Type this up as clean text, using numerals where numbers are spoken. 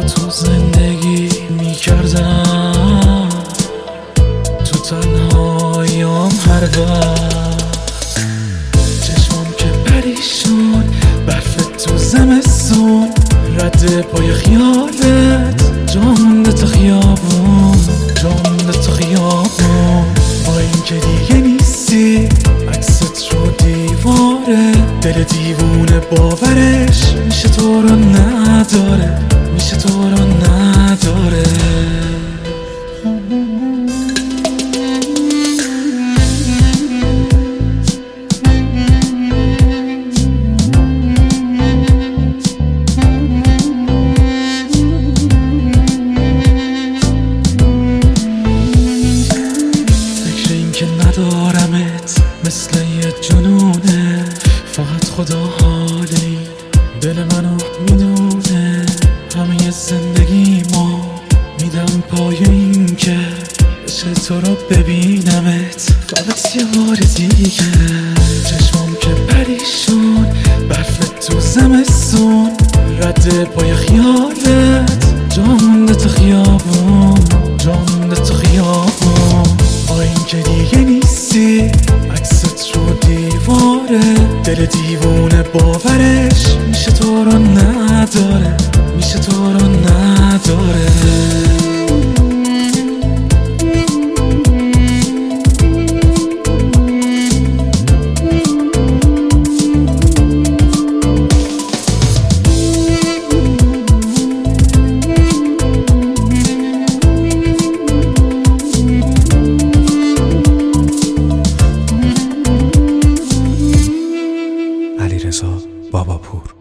تو زندگی میکردم، تو تنهاییام هر وقت. چشمام که پریشون، برف تو زمستون، رد پای خیالت، جا مونده تا خیابون، جا مونده تا خیابون. با این که دیگه نیستی، عکست رو دیواره، دل دیوونه باورش میشه تو رو نداره، میشه تو رو نداره. ندارمت مثل یه جنونه، فقط خدا حالی دل منو میدونه. همه زندگی ما میدم پای این که عشق تو رو ببینمت فقط یه بار دیگه. چشمام که پریشون، برف تو زمستون، رد پای خیالت، جا مونده تا خیابون، جا مونده تا خیابون. با این که دیگه نیستی، عکست رو دیواره، دل دیوونه باورش میشه تو رو نداره، میشه تو رو نداره. علیرضا باباپور.